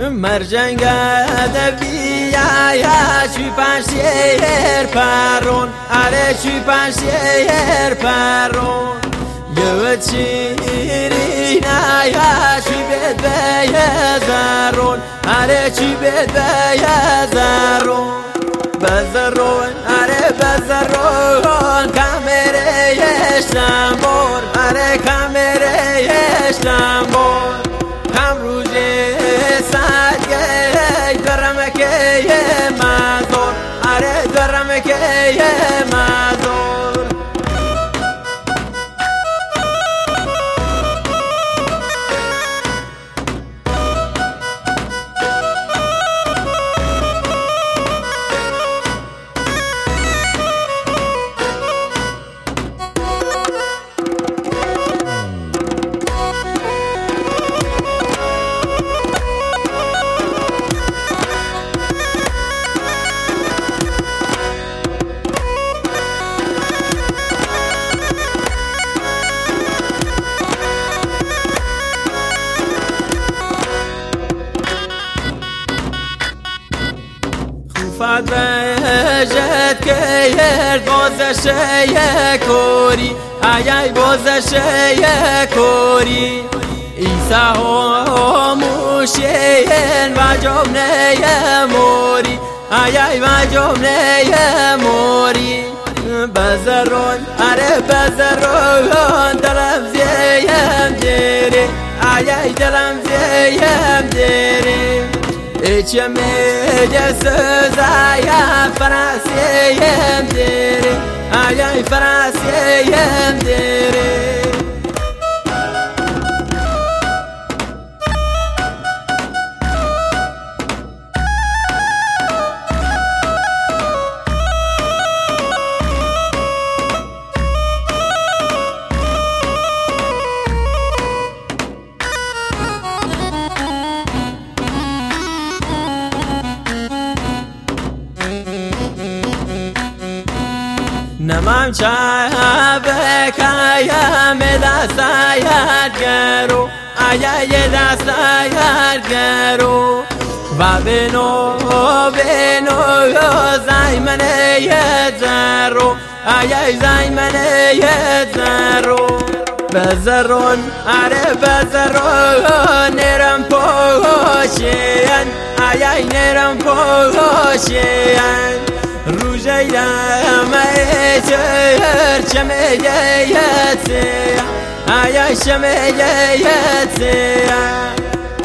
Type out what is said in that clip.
مرجنگا دبیا یا چی پنشیر پرون آره چی پنشیر پرون یه چیرینا یا چی بد بیازارون آره چی بد بیازارون بزرون آره بزرون کامره استانبول آره کامره استانبول کم روزه ساعت درمکه مازور آره درمکه مازور فاد بجد که بازش کوری آیای بازش کوری ایسا هموشین و جمله موری آیای و جمله موری بزرون آره بزرون دلم زیم دیری آیای دلم زیم دیری اچمه سزایا فراسیم دیری آیای فراسیم دیری نمام شابك يا مداسايا گرو آیا یه دستايا گرو و بنو زایمنه یزرو آیا زایمنه یزرو بزرون آره بزرون نرم پوشین آیا نرم پوشین روزه شهر شميتي آیا شميتي